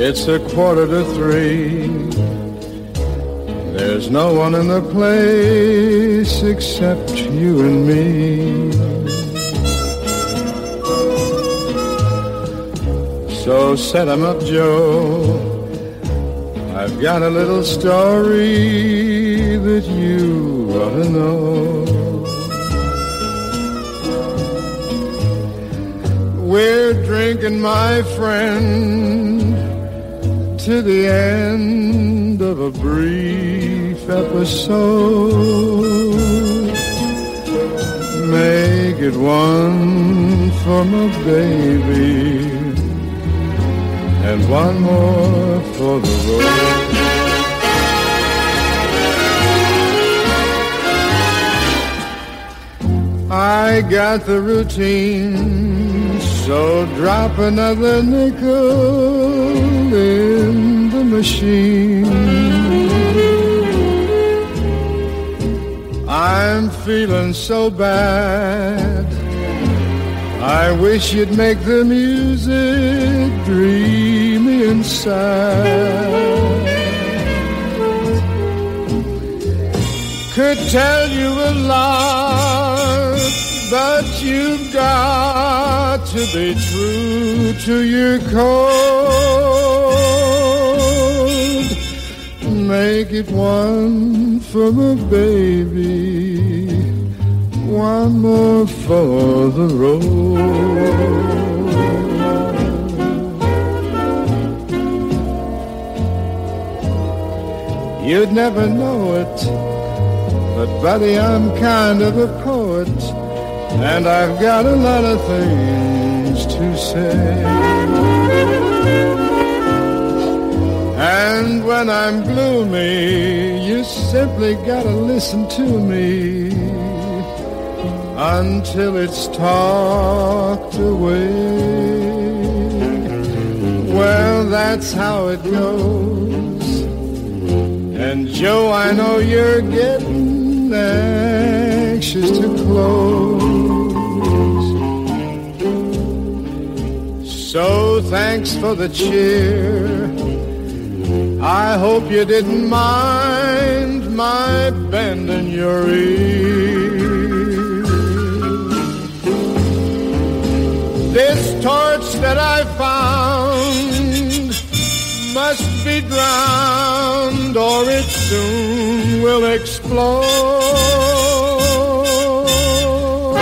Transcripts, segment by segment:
It's 2:45. There's no one in the place except you and me. So set 'em up, Joe. I've got a little story that you ought to know. We're drinking, my friend, to the end of a brief episode. Make it one for my baby and one more for the road. I got the routine, so drop another nickel in the machine. I'm feeling so bad, I wish you'd make the music dreamy and sad. Could tell you a lot, but you've got to be true to your code. Make it one for my baby, one more for the road. You'd never know it, but buddy, I'm kind of a poet, and I've got a lot of things to say. And when I'm gloomy, you simply gotta listen to me until it's talked away. Well, that's how it goes. And Joe, I know you're getting anxious to close. So thanks for the cheer. I hope you didn't mind my bending your ear. This torch that I found must be drowned, or it soon will explode.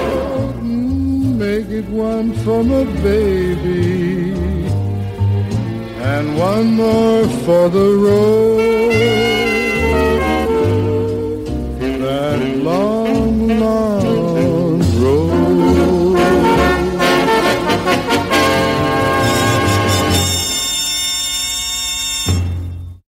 Make it one for my baby and one more for the road.